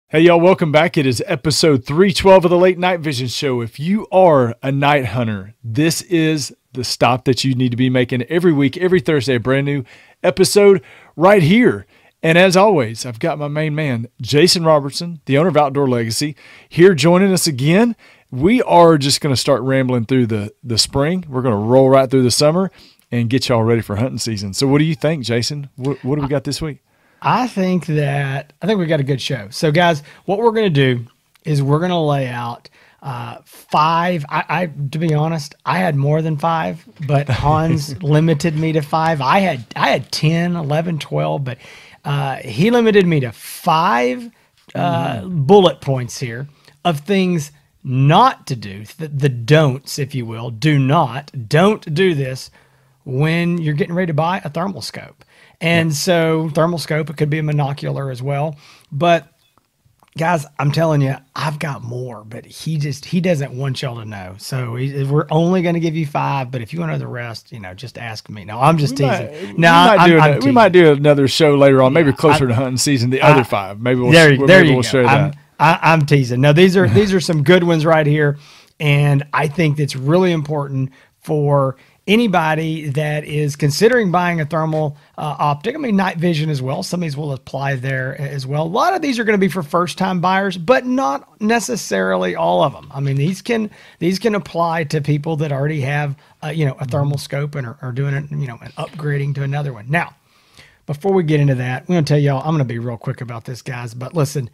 Hey, y'all, welcome back. It is episode 312 of the Late Night Vision Show. If you are a night hunter, this is the stop that you need to be making every week, every Thursday, a brand new episode right here. And as always, I've got my main man, Jason Robertson, the owner of Outdoor Legacy, here joining us again. We are just going to start rambling through the spring. We're going to roll right through the summer and get y'all ready for hunting season. So what do you think, Jason? What do we got this week? I think we got a good show. So guys, what we're going to do is we're going to lay out five. To be honest, I had more than five, but Hans limited me to five. I had 10, 11, 12, but he limited me to five bullet points here of things not to do, the don'ts, if you will. Don't do this when you're getting ready to buy a thermal scope. And so thermal scope, it could be a monocular as well. But guys, I'm telling you, I've got more, but he doesn't want y'all to know. So we're only going to give you five, but if you want to know the rest, just ask me. No, I'm just teasing. We might do another show later on, maybe closer to hunting season, the other five. Maybe we'll share that. I'm teasing. No, these are some good ones right here. And I think it's really important for anybody that is considering buying a thermal optic. I mean, night vision as well. Some of these will apply there as well. A lot of these are going to be for first-time buyers, but not necessarily all of them. I mean, these can apply to people that already have a thermal scope and are doing it, and upgrading to another one. Now, before we get into that, I'm going to tell y'all, I'm going to be real quick about this, guys. But listen,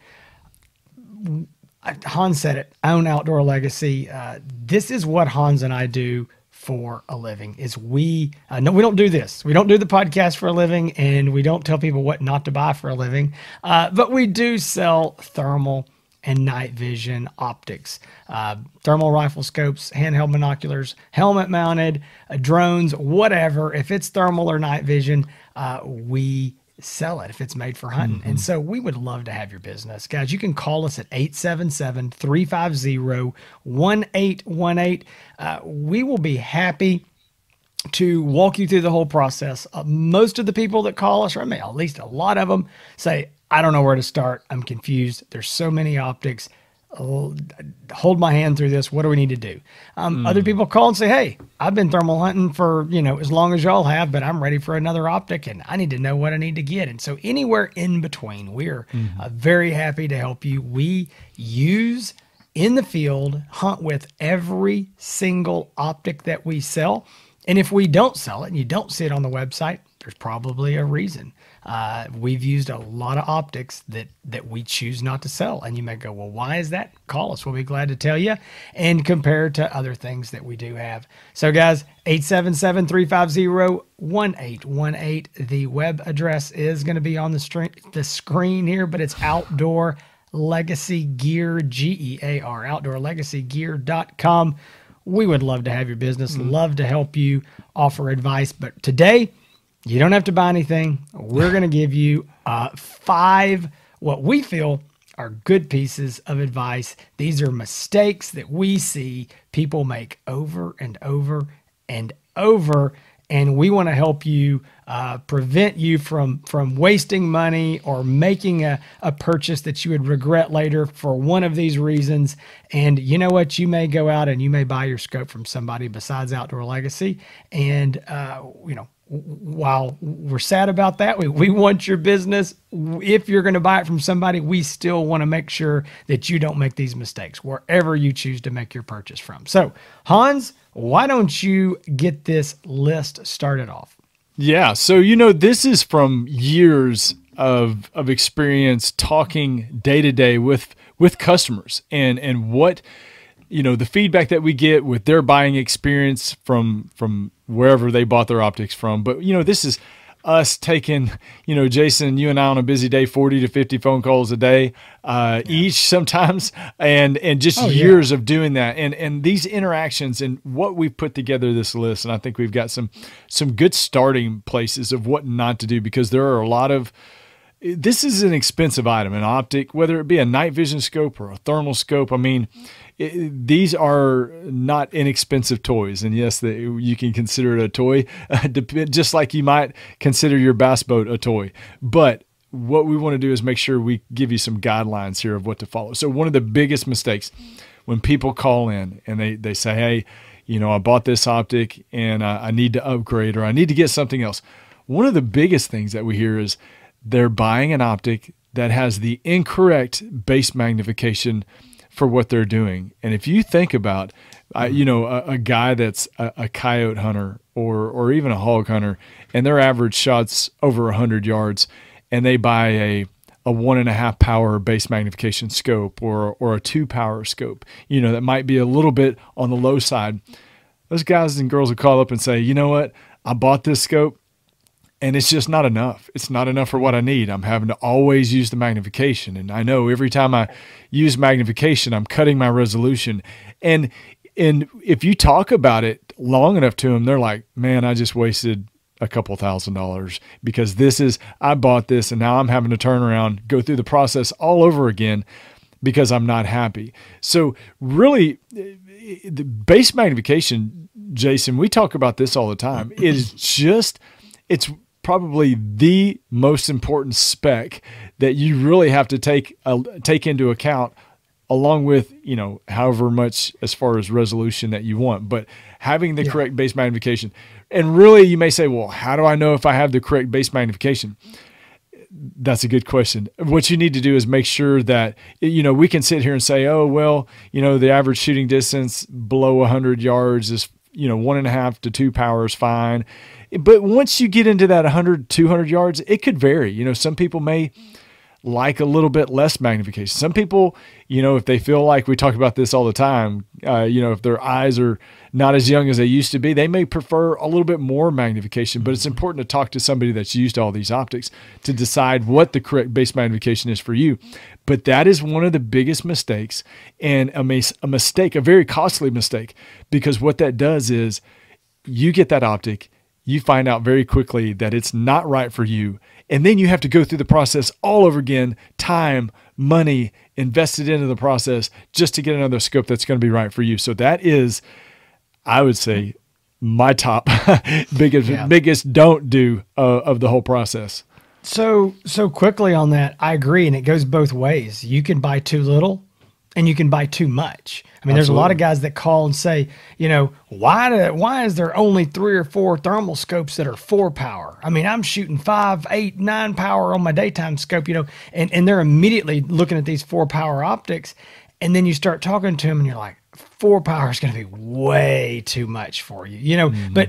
Hans said it. Own Outdoor Legacy. This is what Hans and I do for a living. We don't do this. We don't do the podcast for a living, and we don't tell people what not to buy for a living. But we do sell thermal and night vision optics, thermal rifle scopes, handheld binoculars, helmet mounted, drones, whatever. If it's thermal or night vision, we sell it if it's made for hunting. And so we would love to have your business. Guys, you can call us at 877-350-1818. We will be happy to walk you through the whole process. Most of the people that call us, or at least a lot of them, say, I don't know where to start. I'm confused. There's so many optics. Hold my hand through this. What do we need to do? Other people call and say, hey, I've been thermal hunting for, as long as y'all have, but I'm ready for another optic and I need to know what I need to get. And so anywhere in between, we're very happy to help you. We use in the field, hunt with every single optic that we sell. And if we don't sell it and you don't see it on the website, there's probably a reason. We've used a lot of optics that we choose not to sell. And you may go, well, why is that? Call us. We'll be glad to tell you and compare to other things that we do have. So guys, 877-350-1818. The web address is going to be on the screen here, but it's Outdoor Legacy Gear, GEAR, outdoorlegacygear.com. We would love to have your business, love to help you, offer advice. But today, you don't have to buy anything. We're going to give you five what we feel are good pieces of advice. These are mistakes that we see people make over and over and over. And we want to help you prevent you from wasting money or making a purchase that you would regret later for one of these reasons. And you know what? You may go out and you may buy your scope from somebody besides Outdoor Legacy. And, while we're sad about that, we want your business. If you're going to buy it from somebody, we still want to make sure that you don't make these mistakes wherever you choose to make your purchase from. So, Hans, why don't you get this list started off? Yeah. So, this is from years of experience talking day to day with customers and what, the feedback that we get with their buying experience from wherever they bought their optics from. But, this is us taking, Jason, you and I on a busy day, 40 to 50 phone calls a day each sometimes, and just years of doing that. And these interactions and what we've put together this list, and I think we've got some good starting places of what not to do, because there are a lot of, this is an expensive item, an optic, whether it be a night vision scope or a thermal scope. I mean, these are not inexpensive toys. And yes, you can consider it a toy, just like you might consider your bass boat a toy. But what we want to do is make sure we give you some guidelines here of what to follow. So one of the biggest mistakes when people call in and they say, hey, I bought this optic and I need to upgrade or I need to get something else. One of the biggest things that we hear is they're buying an optic that has the incorrect base magnification for what they're doing. And if you think about, a guy that's a coyote hunter or even a hog hunter, and their average shot's over 100 yards, and they buy a 1.5 power base magnification scope or a 2 power scope, that might be a little bit on the low side. Those guys and girls will call up and say, you know what, I bought this scope and it's just not enough. It's not enough for what I need. I'm having to always use the magnification. And I know every time I use magnification, I'm cutting my resolution. And if you talk about it long enough to them, they're like, man, I just wasted a couple $1,000 because I bought this and now I'm having to turn around, go through the process all over again because I'm not happy. So really the base magnification, Jason, we talk about this all the time. It's probably the most important spec that you really have to take into account, along with, however much as far as resolution that you want, but having the correct base magnification. And really you may say, well, how do I know if I have the correct base magnification? That's a good question. What you need to do is make sure that, we can sit here and say, oh, well, the average shooting distance below 100 yards is, 1.5 to 2 power is fine. But once you get into that 100, 200 yards, it could vary. Some people may like a little bit less magnification. Some people, if they feel like, we talk about this all the time, if their eyes are not as young as they used to be, they may prefer a little bit more magnification. But it's important to talk to somebody that's used all these optics to decide what the correct base magnification is for you. But that is one of the biggest mistakes, and a very costly mistake, because what that does is you get that optic, you find out very quickly that it's not right for you. And then you have to go through the process all over again, time, money invested into the process just to get another scope that's going to be right for you. So that is, I would say, my top biggest don't do of the whole process. So quickly on that, I agree. And it goes both ways. You can buy too little and you can buy too much. I mean, there's a lot of guys that call and say, why is there only 3 or 4 thermal scopes that are 4 power? I mean, I'm shooting 5, 8, 9 power on my daytime scope, and they're immediately looking at these 4 power optics. And then you start talking to them and you're like, 4 power is going to be way too much for you, but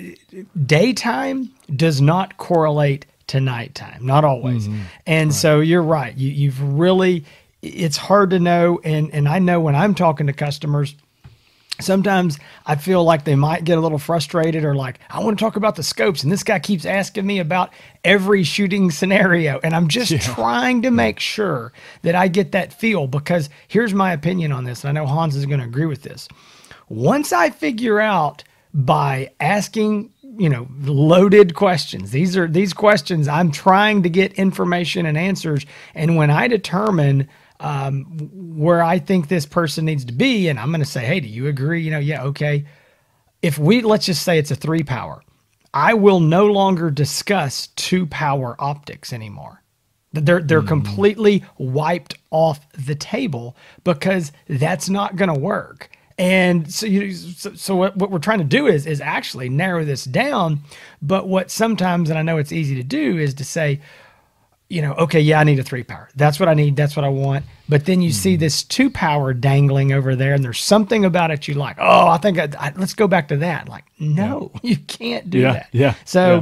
daytime does not correlate to nighttime, not always. And so you're right. You've really, it's hard to know. And I know when I'm talking to customers, sometimes I feel like they might get a little frustrated or like, I want to talk about the scopes. And this guy keeps asking me about every shooting scenario. And I'm just trying to make sure that I get that feel, because here's my opinion on this. And I know Hans is going to agree with this. Once I figure out by asking, loaded questions, these questions, I'm trying to get information and answers. And when I determine where I think this person needs to be, and I'm going to say, hey, do you agree? Yeah, okay. Let's just say it's a 3 power, I will no longer discuss 2 power optics anymore. They're completely wiped off the table, because that's not going to work. And so what we're trying to do is actually narrow this down. But what sometimes, and I know it's easy to do, is to say, okay, yeah, I need a 3 power. That's what I need. That's what I want. But then you see this 2 power dangling over there, and there's something about it you like. Oh, I think let's go back to that. Like, no, you can't do that. Yeah. So,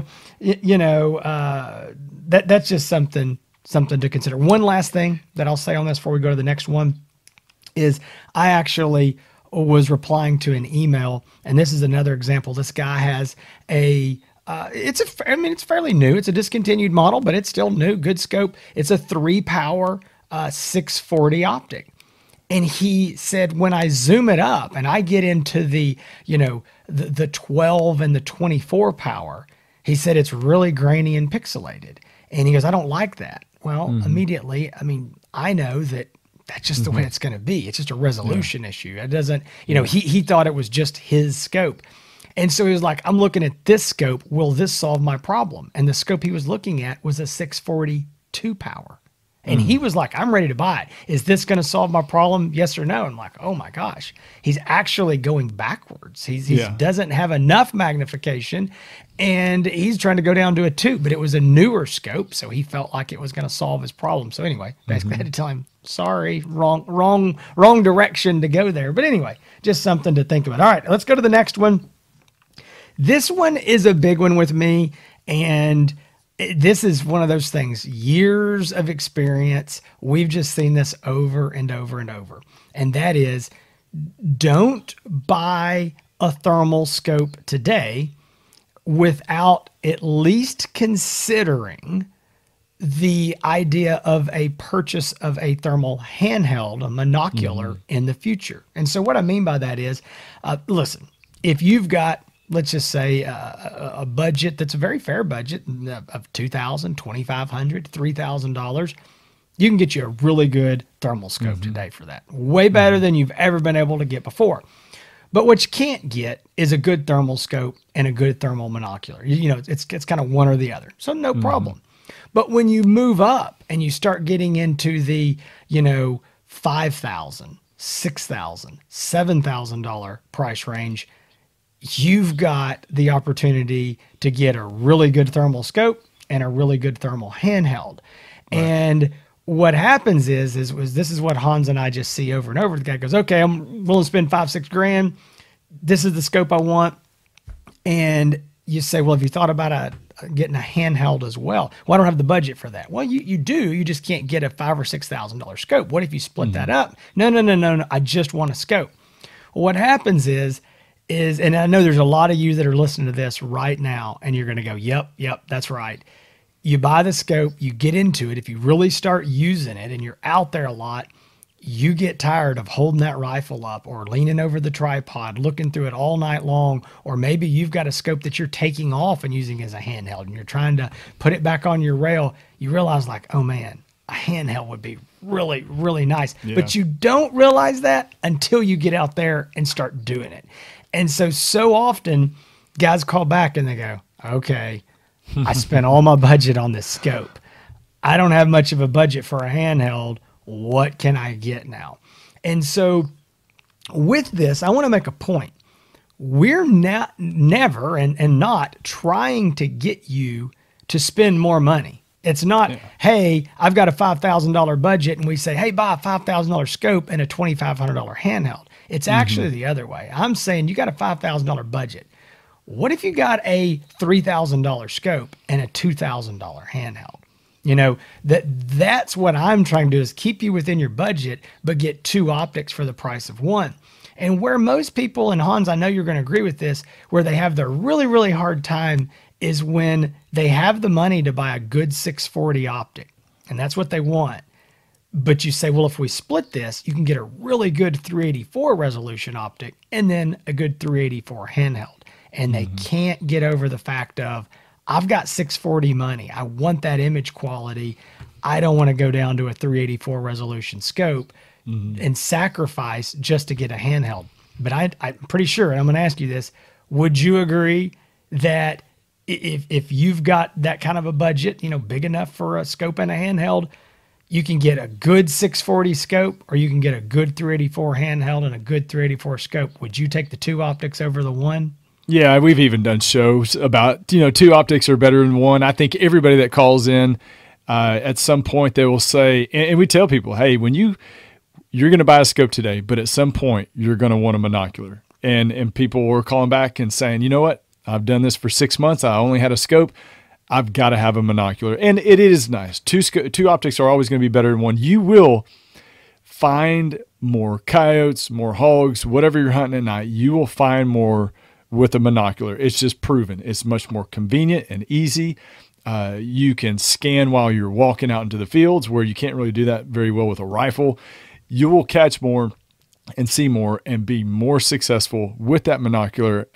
that's just something to consider. One last thing that I'll say on this before we go to the next one is I actually was replying to an email, and this is another example. This guy has it's fairly new. It's a discontinued model, but it's still new, good scope. It's a 3 power 640 optic. And he said, when I zoom it up and I get into the 12 and the 24 power, he said, it's really grainy and pixelated. And he goes, I don't like that. Well, immediately, I know that that's just the way it's going to be. It's just a resolution issue. It doesn't, he thought it was just his scope. And so he was like, I'm looking at this scope. Will this solve my problem? And the scope he was looking at was a 640 2 power. And he was like, I'm ready to buy it. Is this going to solve my problem? Yes or no? I'm like, oh my gosh. He's actually going backwards. He doesn't have enough magnification, and he's trying to go down to a 2, but it was a newer scope, so he felt like it was going to solve his problem. So anyway, basically I had to tell him, sorry, wrong direction to go there. But anyway, just something to think about. All right, let's go to the next one. This one is a big one with me, and this is one of those things, years of experience. We've just seen this over and over and over. And that is, don't buy a thermal scope today without at least considering the idea of a purchase of a thermal handheld, a monocular, in the future. And so what I mean by that is, listen, if you've got, let's just say a budget that's a very fair budget of $2,000, $2,500, $3,000, you can get you a really good thermal scope today for that. Way better than you've ever been able to get before. But what you can't get is a good thermal scope and a good thermal monocular. You know, it's kind of one or the other. So no problem. But when you move up and you start getting into the, $5,000, $6,000, $7,000 price range, you've got the opportunity to get a really good thermal scope and a really good thermal handheld. Right. And what happens is this is what Hans and I just see over and over. The guy goes, okay, I'm willing to spend $5,000-$6,000. This is the scope I want. And you say, well, have you thought about getting a handheld as well? Well, I don't have the budget for that. Well, you do. You just can't get a $5,000 or $6,000 scope. What if you split that up? No. I just want a scope. Well, what happens is, and I know there's a lot of you that are listening to this right now, and you're going to go, yep, that's right. You buy the scope, you get into it. If you really start using it and you're out there a lot, you get tired of holding that rifle up or leaning over the tripod, looking through it all night long, or maybe you've got a scope that you're taking off and using as a handheld, and you're trying to put it back on your rail. You realize, like, oh man, a handheld would be really, really nice. Yeah. But you don't realize that until you get out there and start doing it. And so often guys call back and they go, okay, I spent all my budget on this scope. I don't have much of a budget for a handheld. What can I get now? And so with this, I want to make a point. We're never trying to get you to spend more money. It's not, hey, I've got a $5,000 budget, and we say, hey, buy a $5,000 scope and a $2,500 handheld. It's actually the other way. I'm saying you got a $5,000 budget. What if you got a $3,000 scope and a $2,000 handheld? You know, that's what I'm trying to do, is keep you within your budget, but get 2 optics for the price of 1. And where most people, and Hans, I know you're going to agree with this, where they have the really, really hard time is when they have the money to buy a good 640 optic, and that's what they want. But you say, well, if we split this, you can get a really good 384 resolution optic and then a good 384 handheld. And they can't get over the fact of, I've got 640 money. I want that image quality. I don't want to go down to a 384 resolution scope and sacrifice just to get a handheld. But I'm pretty sure, and I'm going to ask you this, would you agree that if you've got that kind of a budget, big enough for a scope and a handheld, you can get a good 640 scope, or you can get a good 384 handheld and a good 384 scope? Would you take the 2 optics over the 1? Yeah, we've even done shows about, 2 optics are better than 1. I think everybody that calls in, at some point they will say, and we tell people, hey, when you're going to buy a scope today, but at some point you're going to want a monocular. And people were calling back and saying, you know what? I've done this for 6 months. I only had a scope. I've got to have a monocular. And it is nice. 2 optics are always going to be better than 1. You will find more coyotes, more hogs, whatever you're hunting at night. You will find more with a monocular. It's just proven. It's much more convenient and easy. You can scan while you're walking out into the fields, where you can't really do that very well with a rifle. You will catch more and see more and be more successful with that monocular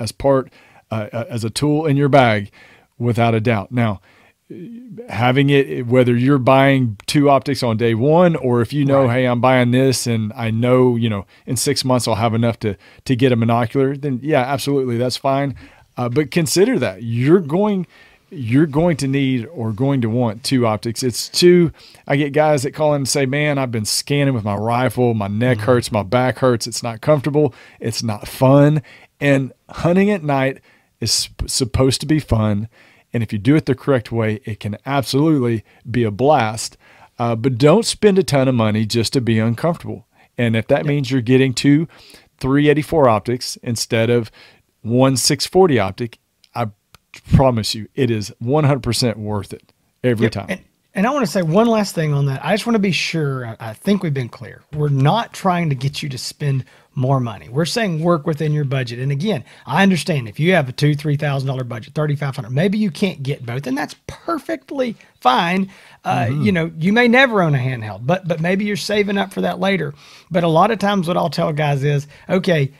as a tool in your bag, without a doubt. Now, having it, whether you're buying 2 optics on day 1, or if hey, I'm buying this and I know, in 6 months I'll have enough to get a monocular, then yeah, absolutely, that's fine. But consider that you're going, you're going to need or going to want two optics. I get guys that call in and say, man, I've been scanning with my rifle. My neck hurts, my back hurts. It's not comfortable. It's not fun. And hunting at night is supposed to be fun. And if you do it the correct way, it can absolutely be a blast. But don't spend a ton of money just to be uncomfortable. And if that means you're getting two 384 optics instead of one 640 optic, I promise you it is 100% worth it every time. And I want to say one last thing on that. I just want to be sure, I think we've been clear. We're not trying to get you to spend more money. We're saying work within your budget. And again, I understand if you have a $2,000-$3,000 budget, $3,500, maybe you can't get both, and that's perfectly fine. You know, you may never own a handheld, but maybe you're saving up for that later. But a lot of times what I'll tell guys is, okay,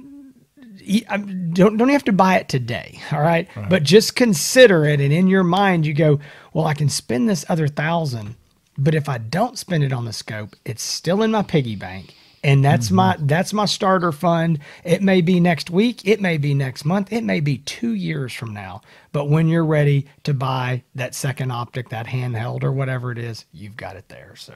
don't have to buy it today, all right? But just consider it, and in your mind you go, well, I can spend this other $1,000, but if I don't spend it on the scope, it's still in my piggy bank, and that's my starter fund. It may be next week, it may be next month, it may be 2 years from now, but when you're ready to buy that second optic, that handheld or whatever it is, you've got it there. So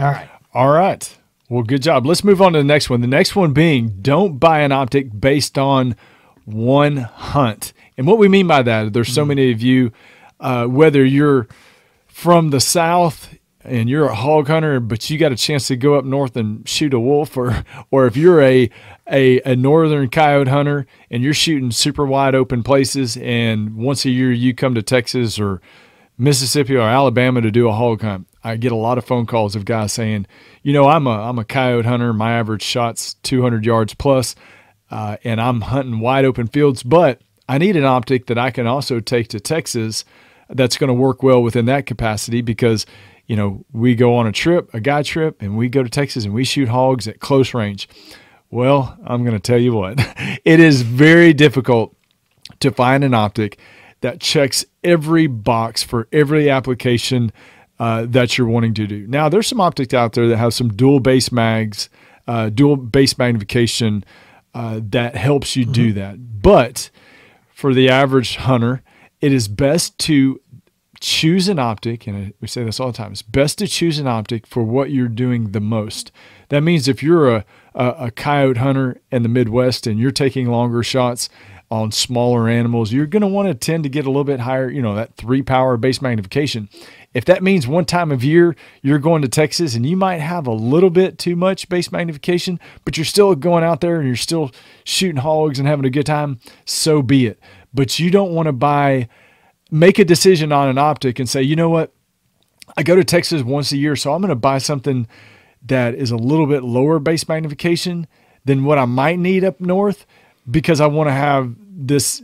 all right. Well, good job. Let's move on to the next one. The next one being, don't buy an optic based on one hunt. And what we mean by that, there's so many of you, whether you're from the South and you're a hog hunter, but you got a chance to go up north and shoot a wolf, or if you're a northern coyote hunter and you're shooting super wide open places, and once a year you come to Texas or Mississippi or Alabama to do a hog hunt. I get a lot of phone calls of guys saying, you know, I'm a coyote hunter. My average shot's 200 yards plus, and I'm hunting wide open fields, but I need an optic that I can also take to Texas that's going to work well within that capacity, because, you know, we go on a guide trip, and we go to Texas and we shoot hogs at close range. Well, I'm going to tell you what, it is very difficult to find an optic that checks every box for every application that you're wanting to do. Now, there's some optics out there that have some dual base mags, dual base magnification that helps you do that. But for the average hunter, it is best to choose an optic, and we say this all the time, it's best to choose an optic for what you're doing the most. That means if you're a coyote hunter in the Midwest and you're taking longer shots on smaller animals, you're going to want to tend to get a little bit higher, you know, that 3-power base magnification. If that means one time of year you're going to Texas and you might have a little bit too much base magnification, but you're still going out there and you're still shooting hogs and having a good time, so be it. But you don't want to make a decision on an optic and say, you know what, I go to Texas once a year, so I'm going to buy something that is a little bit lower base magnification than what I might need up north, because I want to have this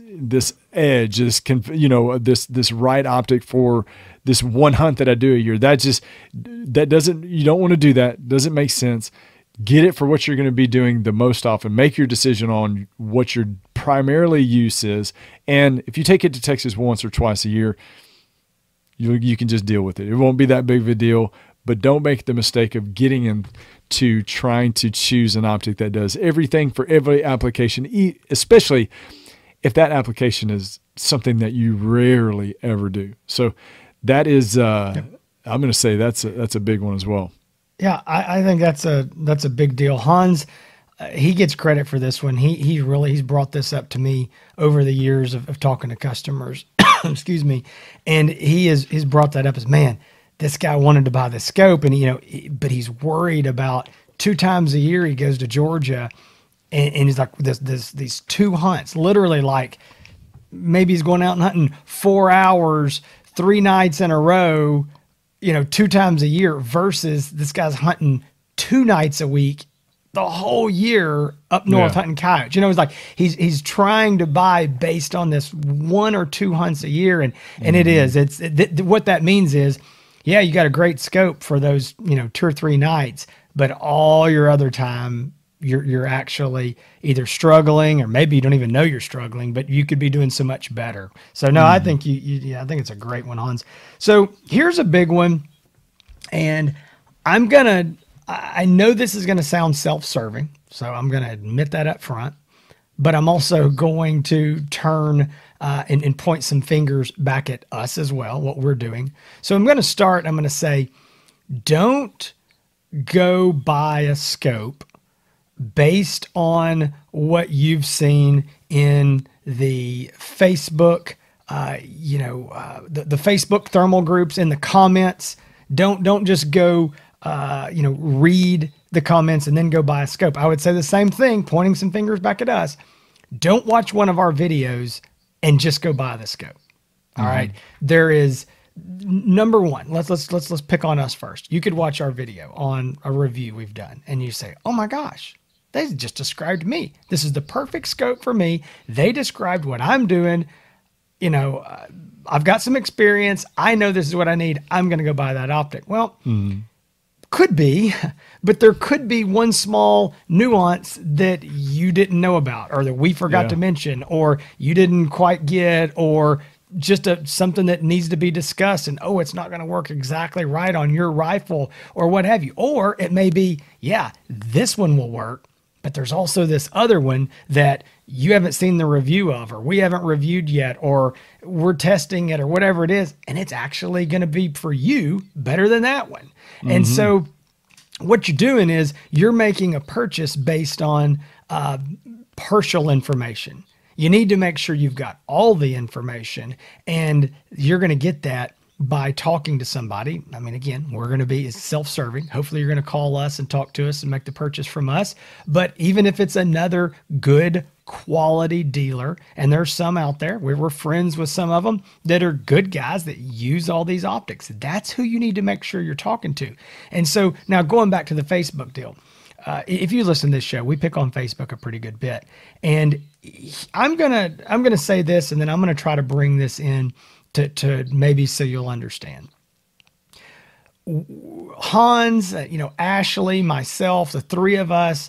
edge, this right optic for this one hunt that I do a year. You don't want to do that. Doesn't make sense. Get it for what you're going to be doing the most often. Make your decision on what your primarily use is. And if you take it to Texas once or twice a year, you can just deal with it. It won't be that big of a deal, but don't make the mistake of getting into trying to choose an optic that does everything for every application, especially if that application is something that you rarely ever do. So that is, I'm going to say that's a big one as well. Yeah, I think that's a big deal. Hans, he gets credit for this one. He's brought this up to me over the years of talking to customers. Excuse me, and he's brought that up as, man, this guy wanted to buy the scope, and but he's worried about 2 times a year he goes to Georgia, and he's like, these 2 hunts, literally, like maybe he's going out and hunting 4 hours, 3 nights in a row, 2 times a year, versus this guy's hunting 2 nights a week the whole year up north hunting coyotes. It's like he's trying to buy based on this 1 or 2 hunts a year, and what that means is, yeah, you got a great scope for those 2 or 3 nights, but all your other time you're actually either struggling, or maybe you don't even know you're struggling, but you could be doing so much better. So no, I think I think it's a great one, Hans. So here's a big one, and I know this is gonna sound self-serving, so I'm gonna admit that up front, but I'm also going to turn and point some fingers back at us as well, what we're doing. So I'm going to start. I'm going to say, don't go buy a scope based on what you've seen in the Facebook, the Facebook thermal groups in the comments. Don't just go, read the comments and then go buy a scope. I would say the same thing, pointing some fingers back at us. Don't watch one of our videos and just go buy the scope. All right. There is number one. Let's pick on us first. You could watch our video on a review we've done and you say, oh my gosh, they just described me. This is the perfect scope for me. They described what I'm doing. I've got some experience. I know this is what I need. I'm going to go buy that optic. Well, could be, but there could be one small nuance that you didn't know about, or that we forgot to mention, or you didn't quite get, or just something that needs to be discussed. And, it's not going to work exactly right on your rifle or what have you. Or it may be, this one will work, but there's also this other one that you haven't seen the review of, or we haven't reviewed yet, or we're testing it, or whatever it is. And it's actually going to be for you better than that one. And so what you're doing is you're making a purchase based on partial information. You need to make sure you've got all the information, and you're going to get that by talking to somebody. I mean, again, we're going to be self-serving. Hopefully you're going to call us and talk to us and make the purchase from us. But even if it's another good quality dealer, and there's some out there, we're friends with some of them that are good guys that use all these optics. That's who you need to make sure you're talking to. And so now going back to the Facebook deal, if you listen to this show, we pick on Facebook a pretty good bit. And I'm gonna say this, and then I'm gonna try to bring this in to maybe so you'll understand. Hans, Ashley, myself, the three of us,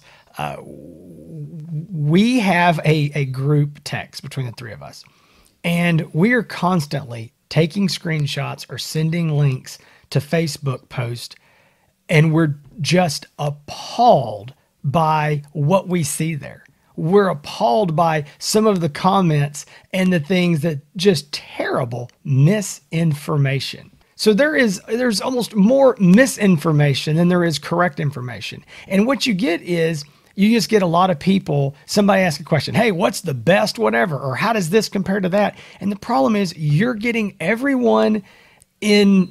we have a group text between the three of us, and we are constantly taking screenshots or sending links to Facebook posts, and we're just appalled by what we see there. We're appalled by some of the comments and the things that just terrible misinformation. So there's almost more misinformation than there is correct information. And what you get is you just get a lot of people, somebody ask a question, hey, what's the best whatever, or how does this compare to that? And the problem is you're getting everybody in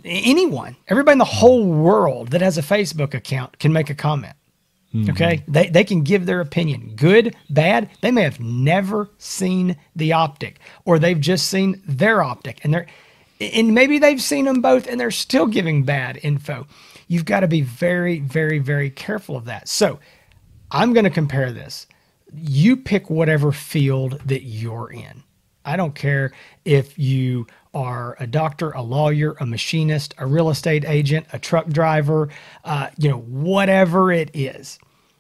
the whole world that has a Facebook account can make a comment. Okay. They can give their opinion, good, bad. They may have never seen the optic, or they've just seen their optic, and maybe they've seen them both and they're still giving bad info. You've got to be very, very, very careful of that. So I'm going to compare this. You pick whatever field that you're in. I don't care if you are a doctor, a lawyer, a machinist, a real estate agent, a truck driver, whatever it is.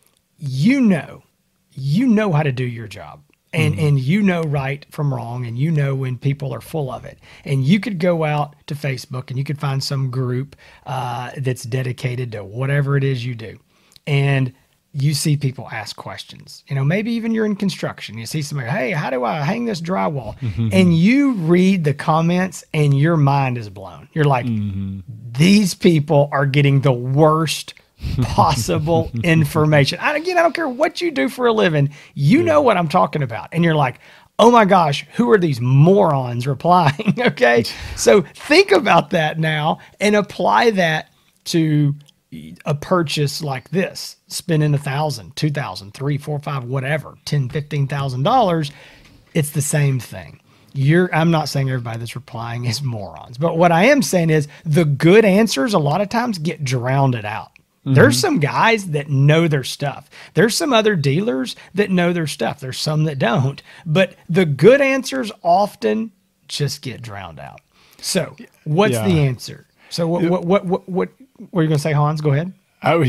You know how to do your job, and you know right from wrong, and you know when people are full of it. And you could go out to Facebook and you could find some group that's dedicated to whatever it is you do, and you see people ask questions. Maybe even you're in construction. You see somebody, hey, how do I hang this drywall? And you read the comments and your mind is blown. You're like, these people are getting the worst possible information. I don't care what you do for a living. You know what I'm talking about. And you're like, oh my gosh, who are these morons replying? Okay. So think about that now and apply that to a purchase like this, spending $1,000, $2,000, $3,000, $4,000, $5,000, whatever, $10,000, $15,000. It's the same thing. I'm not saying everybody that's replying is morons, but what I am saying is the good answers a lot of times get drowned out. There's some guys that know their stuff. There's some other dealers that know their stuff. There's some that don't, but the good answers often just get drowned out. So what's the answer? So what were you going to say, Hans? Go ahead.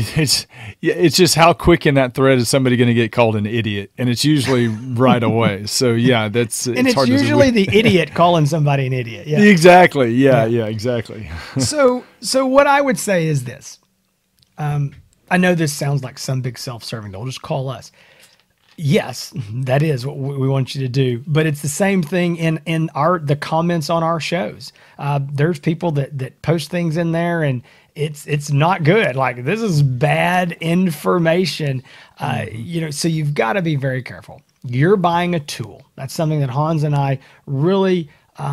It's just how quick in that thread is somebody going to get called an idiot, and it's usually right away. So it's hard usually the idiot calling somebody an idiot. Yeah, exactly. Yeah, exactly. So what I would say is this. I know this sounds like some big self-serving. They'll just call us. Yes, that is what we want you to do. But it's the same thing in the comments on our shows. There's people that post things in there, and it's not good. Like, this is bad information. So you've got to be very careful. You're buying a tool. That's something that Hans and I really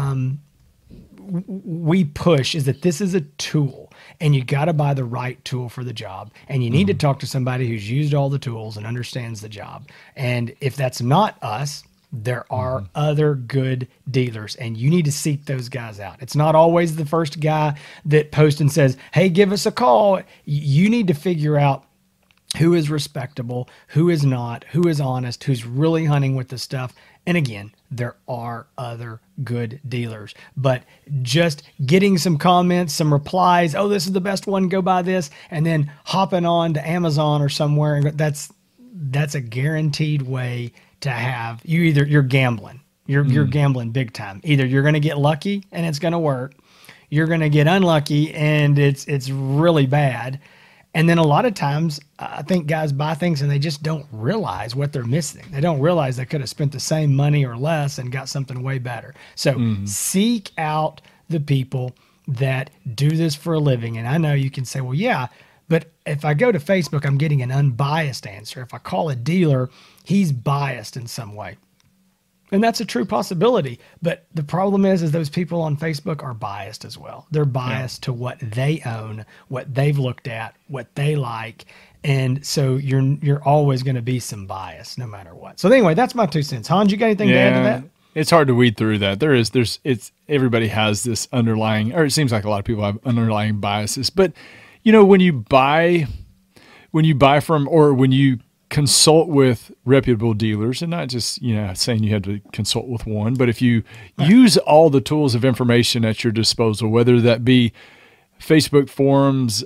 we push, is that this is a tool, and you got to buy the right tool for the job. And you need to talk to somebody who's used all the tools and understands the job. And if that's not us, there are other good dealers, and you need to seek those guys out. It's not always the first guy that posts and says, hey, give us a call. You need to figure out who is respectable, who is not, who is honest, who's really hunting with the stuff. And again, there are other good dealers, but just getting some comments, some replies, oh, this is the best one, go buy this, and then hopping on to Amazon or somewhere, and that's a guaranteed way to have you. Either you're gambling, you're gambling big time. Either you're going to get lucky and it's going to work, you're going to get unlucky and it's really bad. And then a lot of times, I think guys buy things and they just don't realize what they're missing. They don't realize they could have spent the same money or less and got something way better. So seek out the people that do this for a living. And I know you can say, well, yeah, but if I go to Facebook, I'm getting an unbiased answer. If I call a dealer, he's biased in some way. And that's a true possibility. But the problem is those people on Facebook are biased as well. They're biased to what they own, what they've looked at, what they like. And so you're always going to be some bias no matter what. So anyway, that's my 2 cents. Hans, you got anything to add to that? It's hard to weed through that. Everybody has this underlying, or it seems like a lot of people have underlying biases. But when you buy from, or when you consult with reputable dealers, and not just saying you have to consult with one, but if you use all the tools of information at your disposal, whether that be Facebook forums,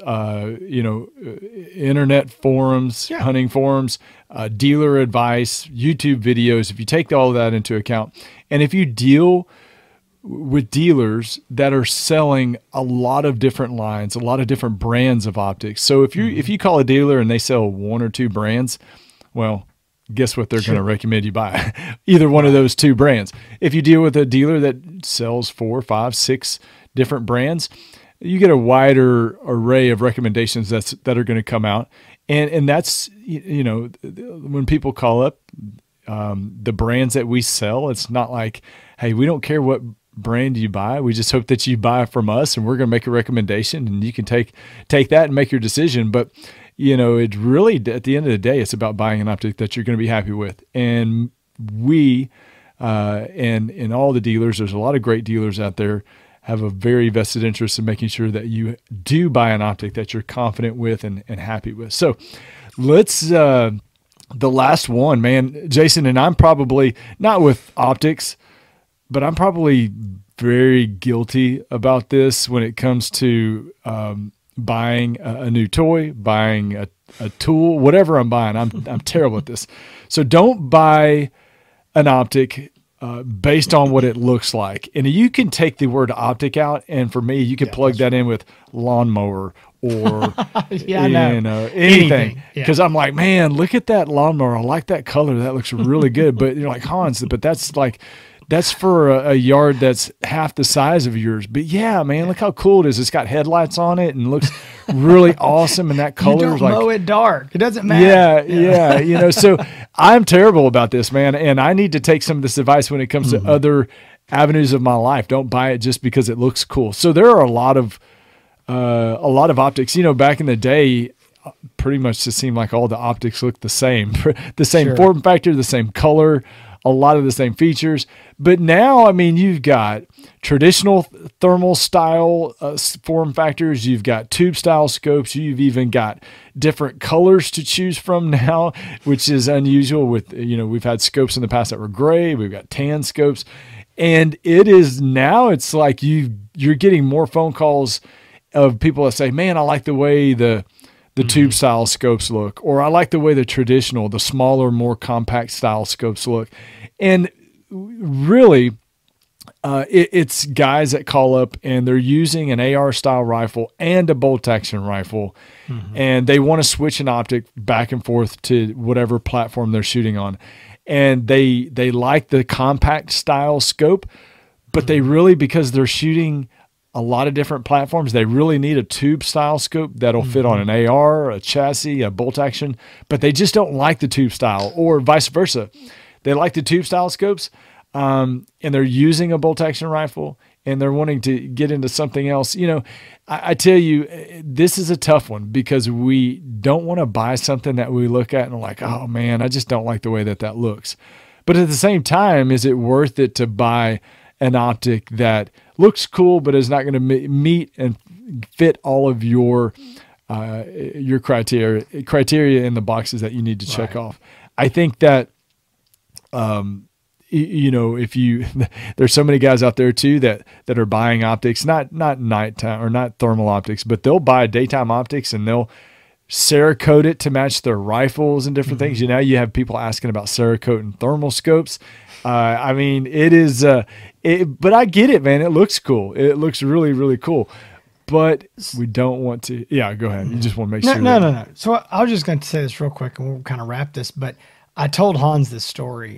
internet forums, hunting forums, dealer advice, YouTube videos, if you take all of that into account, and if you deal with dealers that are selling a lot of different lines, a lot of different brands of optics. So if you call a dealer and they sell 1 or 2 brands, well, guess what they're going to recommend you buy? Either one of those 2 brands. If you deal with a dealer that sells 4, 5, 6 different brands, you get a wider array of recommendations that are going to come out. And that's, when people call up the brands that we sell, it's not like, hey, we don't care what brand you buy. We just hope that you buy from us, and we're going to make a recommendation, and you can take that and make your decision. But it really, at the end of the day, it's about buying an optic that you're going to be happy with. And we, and all the dealers, there's a lot of great dealers out there, have a very vested interest in making sure that you do buy an optic that you're confident with and happy with. So let's, the last one, man, Jason, and I'm probably not with optics, but I'm probably very guilty about this when it comes to buying a new toy, buying a tool, whatever I'm buying. I'm terrible at this. So don't buy an optic based on what it looks like. And you can take the word optic out, and for me, you can plug that in with lawnmower or anything. Because I'm like, man, look at that lawnmower. I like that color. That looks really good. But you're like, Hans, but that's for a yard that's half the size of yours. But yeah, man, look how cool it is. It's got headlights on it and looks really awesome. And that color is like, mow it dark. It doesn't matter. Yeah. So I'm terrible about this, man. And I need to take some of this advice when it comes to other avenues of my life. Don't buy it just because it looks cool. So there are a lot of optics, back in the day, pretty much it seemed like all the optics looked the same, form factor, the same color, a lot of the same features. But now, I mean, you've got traditional thermal style form factors. You've got tube style scopes. You've even got different colors to choose from now, which is unusual with, we've had scopes in the past that were gray. We've got tan scopes. And it's like you're getting more phone calls of people that say, man, I like the way the tube style scopes look, or I like the way the traditional, the smaller, more compact style scopes look. And really, It's guys that call up and they're using an AR style rifle and a bolt action rifle, and they want to switch an optic back and forth to whatever platform they're shooting on. And they like the compact style scope, but they really, because they're shooting a lot of different platforms, they really need a tube style scope that'll fit on an AR, a chassis, a bolt action, but they just don't like the tube style, or vice versa. They like the tube style scopes, and they're using a bolt action rifle and they're wanting to get into something else. You know, I tell you, this is a tough one because we don't want to buy something that we look at and we're like, oh man, I just don't like the way that looks. But at the same time, is it worth it to buy an optic that looks cool, but is not going to meet and fit all of your criteria in the boxes that you need to check off? I think that, you know, there's so many guys out there too that are buying optics, not nighttime or not thermal optics, but they'll buy daytime optics and they'll Cerakote it to match their rifles and different things. You know, you have people asking about Cerakote and thermal scopes. I mean, it is, but I get it, man. It looks cool. It looks really, really cool. But we don't want to. Yeah, go ahead. You just want to make sure. No. So I was just going to say this real quick, and we'll kind of wrap this. But I told Hans this story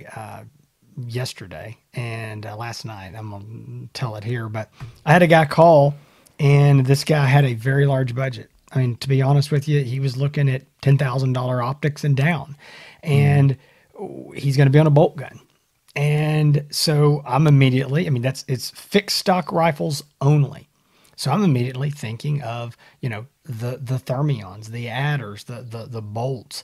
yesterday and last night. I'm going to tell it here. But I had a guy call, and this guy had a very large budget. I mean, to be honest with you, he was looking at $10,000 optics and down, and he's going to be on a bolt gun. And so I'm immediately, I mean, it's fixed stock rifles only. So I'm immediately thinking of, you know, the Thermions, the adders, the bolts,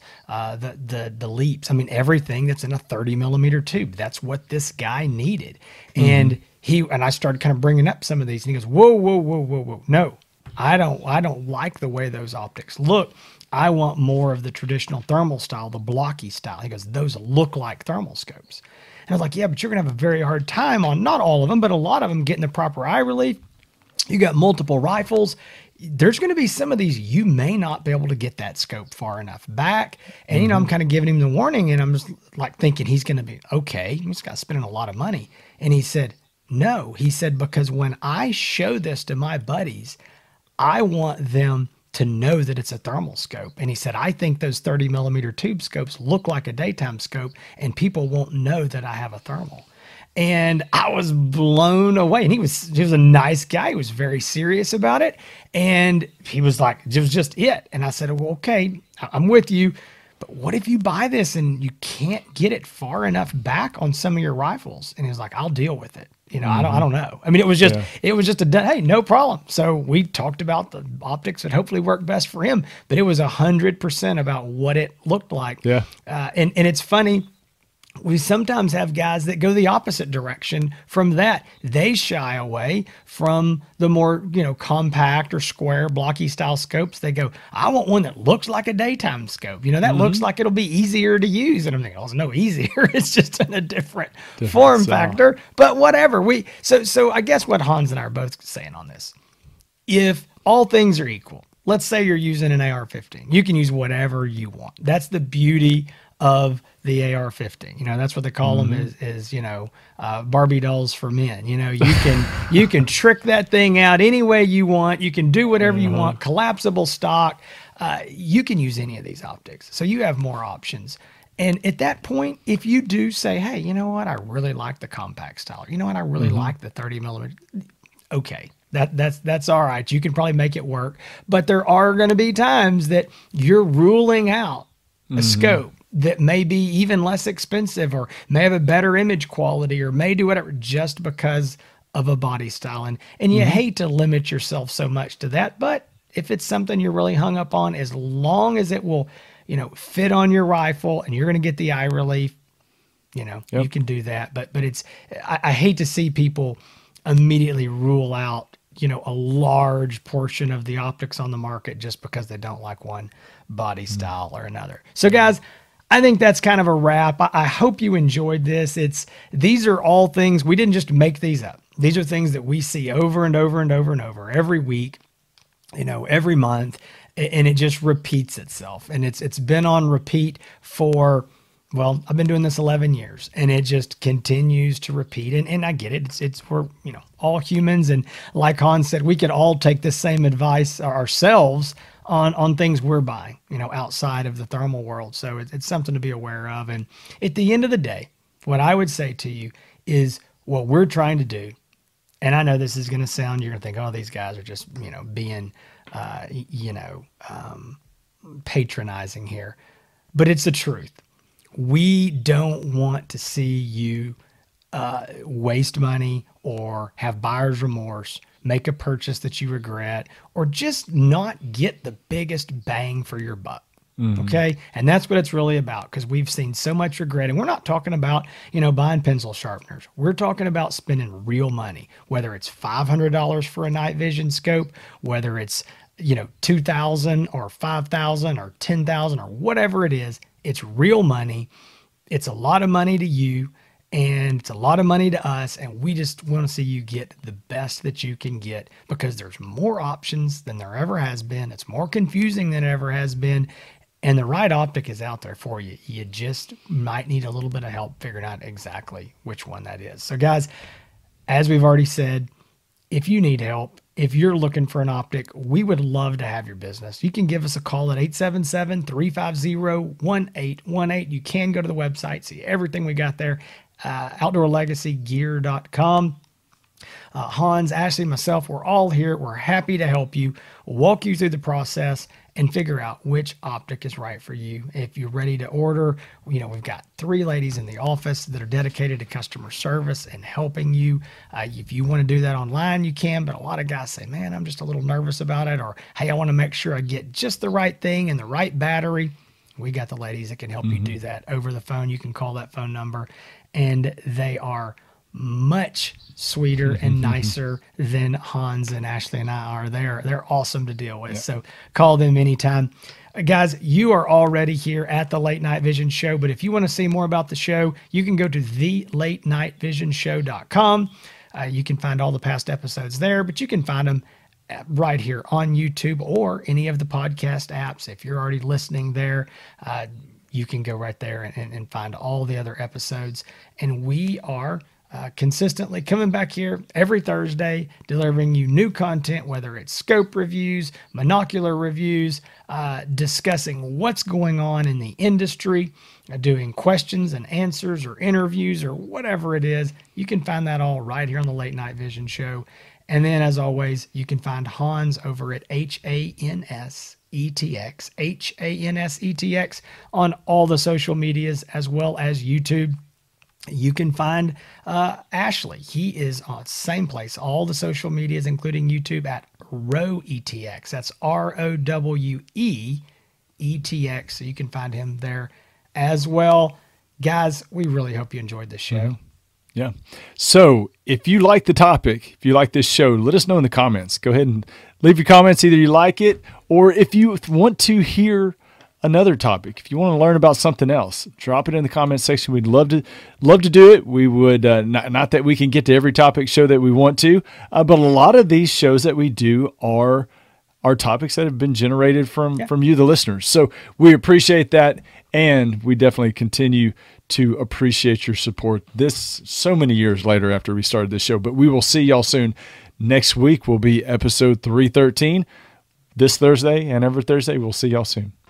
the leaps. I mean, everything that's in a 30 millimeter tube. That's what this guy needed. And I started kind of bringing up some of these, and he goes, whoa. No, I don't like the way those optics look. I want more of the traditional thermal style, the blocky style. He goes, those look like thermal scopes. And I was like, yeah, but you're going to have a very hard time on not all of them, but a lot of them getting the proper eye relief. You got multiple rifles. There's going to be some of these you may not be able to get that scope far enough back. And, you know, I'm kind of giving him the warning, and I'm just like thinking he's going to be okay. He's got spending a lot of money. And he said, no. He said, because when I show this to my buddies, I want them to know that it's a thermal scope. And he said, I think those 30 millimeter tube scopes look like a daytime scope, and people won't know that I have a thermal. And I was blown away. And he was a nice guy. He was very serious about it. And he was like, it was just it. And I said, well, okay, I'm with you. But what if you buy this and you can't get it far enough back on some of your rifles? And he was like, I'll deal with it. You know, I don't know. I mean, it was just hey, no problem. So we talked about the optics that hopefully worked best for him, but it was 100% about what it looked like. Yeah. And it's funny. We sometimes have guys that go the opposite direction from that. They shy away from the more, you know, compact or square blocky style scopes. They go, I want one that looks like a daytime scope. You know, that looks like it'll be easier to use. And I'm thinking, oh, it's no easier. It's just in a different form factor. But whatever. So I guess what Hans and I are both saying on this, if all things are equal, let's say you're using an AR-15. You can use whatever you want. That's the beauty of the AR-15. You know, that's what they call them is, you know, Barbie dolls for men. You know, you can trick that thing out any way you want. You can do whatever you want, collapsible stock. You can use any of these optics. So you have more options. And at that point, if you do say, hey, you know what, I really like the compact style. You know what, I really like the 30 millimeter. Okay. That's all right. You can probably make it work. But there are going to be times that you're ruling out a scope that may be even less expensive or may have a better image quality or may do whatever just because of a body style. And you hate to limit yourself so much to that. But if it's something you're really hung up on, as long as it will, you know, fit on your rifle and you're going to get the eye relief, you know, you can do that. But it's, I hate to see people immediately rule out, you know, a large portion of the optics on the market just because they don't like one body style or another. So guys, I think that's kind of a wrap. I hope you enjoyed this. These are all things, we didn't just make these up. These are things that we see over and over and over and over every week, you know, every month, and it just repeats itself. And it's been on repeat for, Well, I've been doing this 11 years and it just continues to repeat. And I get it. We're, all humans. And like Hans said, we could all take this same advice ourselves on things we're buying, outside of the thermal world. So it's something to be aware of. And at the end of the day, what I would say to you is what we're trying to do. And I know this is going to sound, you're going to think, oh, these guys are just, being, patronizing here, but it's the truth. We don't want to see you waste money or have buyer's remorse, make a purchase that you regret, or just not get the biggest bang for your buck. Okay. And that's what it's really about, because we've seen so much regret. And we're not talking about, buying pencil sharpeners. We're talking about spending real money, whether it's $500 for a night vision scope, whether it's, $2,000 or $5,000 or $10,000 or whatever it is. It's real money. It's a lot of money to you and it's a lot of money to us. And we just want to see you get the best that you can get, because there's more options than there ever has been. It's more confusing than it ever has been. And the right optic is out there for you. You just might need a little bit of help figuring out exactly which one that is. So guys, as we've already said, if you need help, if you're looking for an optic, we would love to have your business. You can give us a call at 877-350-1818. You can go to the website, see everything we got there, outdoorlegacygear.com. Hans, Ashley, myself, we're all here. We're happy to help you, walk you through the process, and figure out which optic is right for you. If you're ready to order, we've got 3 ladies in the office that are dedicated to customer service and helping you. If you want to do that online, you can, but a lot of guys say, man, I'm just a little nervous about it, or hey, I want to make sure I get just the right thing and the right battery. We got the ladies that can help you do that over the phone. You can call that phone number, and they are much sweeter and nicer than Hans and Ashley and I are. They're awesome to deal with. Yep. So call them anytime. Guys, you are already here at the Late Night Vision Show, but if you want to see more about the show, you can go to thelatenightvision.show.com. You can find all the past episodes there, but you can find them right here on YouTube or any of the podcast apps. If you're already listening there, you can go right there and find all the other episodes. And we are consistently coming back here every Thursday, delivering you new content, whether it's scope reviews, monocular reviews, discussing what's going on in the industry, doing questions and answers or interviews or whatever it is. You can find that all right here on the Late Night Vision Show. And then, as always, you can find Hans over at HANSETX on all the social medias, as well as YouTube. You can find Ashley. He is on same place, all the social medias, including YouTube, at RoweETX. That's ROWEETX. So you can find him there as well. Guys, we really hope you enjoyed this show. Mm-hmm. Yeah. So if you like the topic, if you like this show, let us know in the comments. Go ahead and leave your comments. Either you like it, or if you want to hear another topic, if you want to learn about something else, drop it in the comments section. We'd love to do it. We would, not that we can get to every topic show that we want to, but a lot of these shows that we do are topics that have been generated from you, the listeners. So we appreciate that. And we definitely continue to appreciate your support so many years later after we started this show. But we will see y'all soon. Next week will be episode 313 this Thursday, and every Thursday. We'll see y'all soon.